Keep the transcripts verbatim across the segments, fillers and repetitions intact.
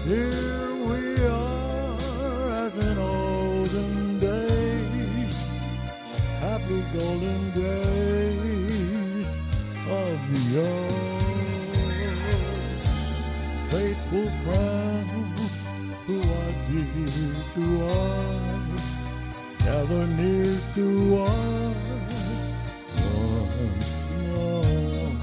Here we are as in olden days, happy golden days of yore. Faithful friends who are dear to us, gather near to us once more.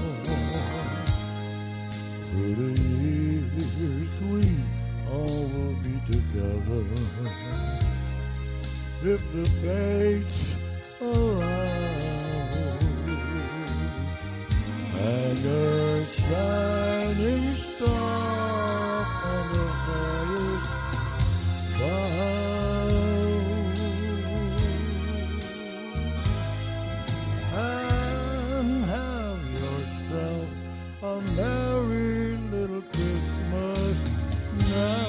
Through the years we all will be together, if the fates allow, and a shining star on the highest bough, and have yourself a merry little Christmas now.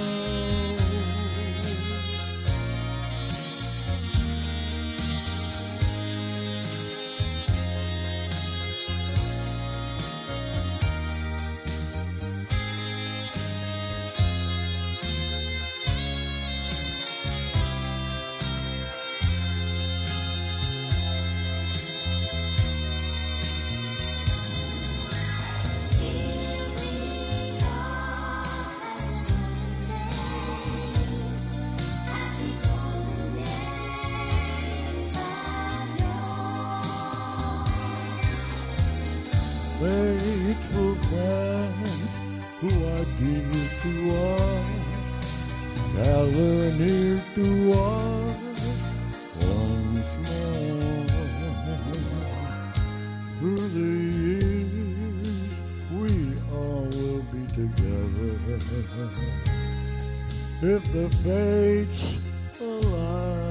Faithful friends who are dear to us, gather near to us once more. Through the years we all will be together, if the fates allow.